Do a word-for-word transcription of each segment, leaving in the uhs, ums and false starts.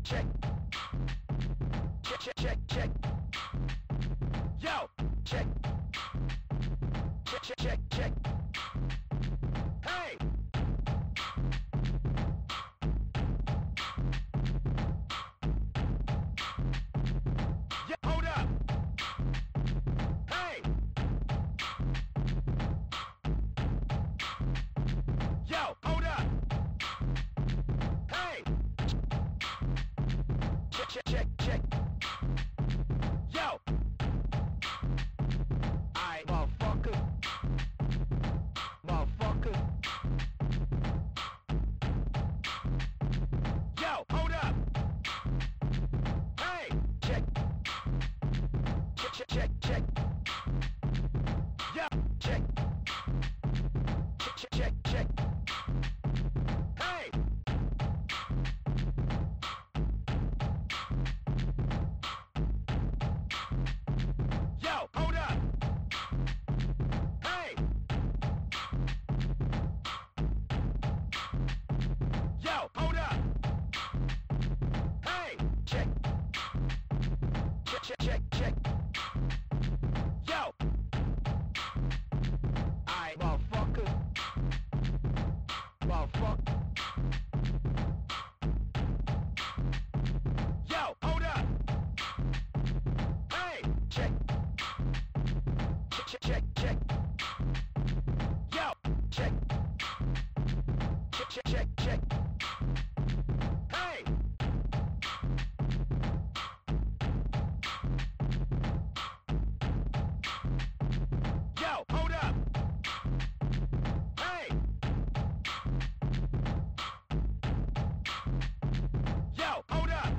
check. Check, check, check, check. Yo, check. Check, check, check, check. Hey. Yeah, hold up. Hey. Yo, hold up. Hey. Check, check, check, check. Yo. Aight, motherfucker. Motherfucker. Yo, hold up. Hey, check. Check, check, check, check. Yo, check. Check, check, check, check. Hey. Yo, hold up. Hey. Yo, hold up. Hey, check. Check, check, check, check. Yo. Aight, motherfucker. Motherfucker. Yo, hold up. Hey, check. Check, check, check, check. Yo, check. Check, check, check, check. Hey. Yo, hold up. Hey. Yo, hold up.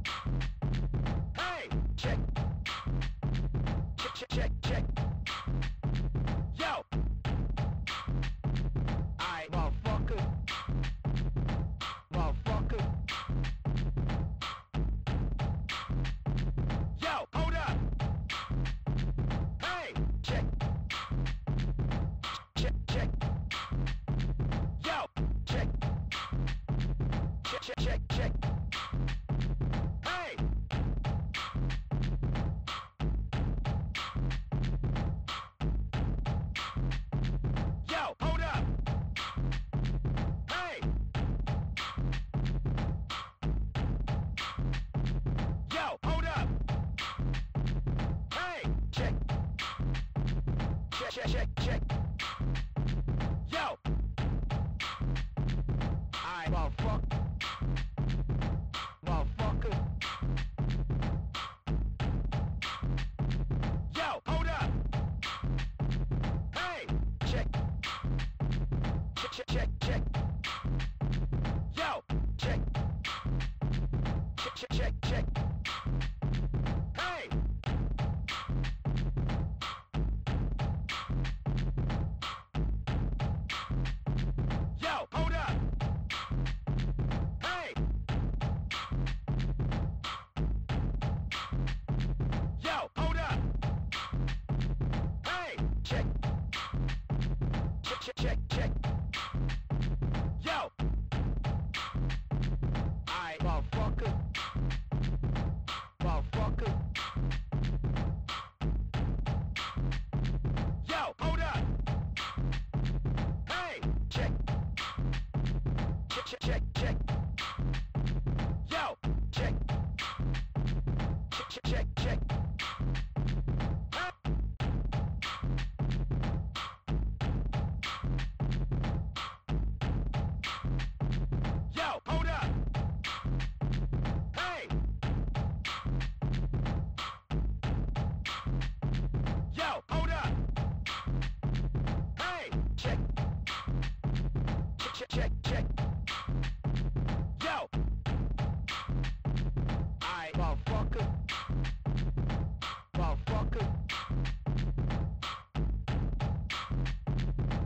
Hey, check. Check, check, check, check. Yo. Aight, motherfucker. Motherfucker. Yo, hold up. Hey, check. Check, check. Yo, check. Check, check, check, check. Hey. Yo, hold up. Hey. Yo, hold up. Hey, check. Check, check, check, check. Yo. Aight, motherfucker. Motherfucker. Yo, hold up. Hey, check. Check, check, check, check. Yo, check. Check, check, check, check. Hey. Yo, hold up. Hey. Yo, hold up. Hey, check. Check, check, check, check. Yo. Aight, motherfucker. Motherfucker. Yo, hold up. Hey, check. Check, check, check, check. Yo, check. Check, check, check, check. Huh? Yo, hold up. Hey. Yo, hold up. Hey, check. Check, check, check, check.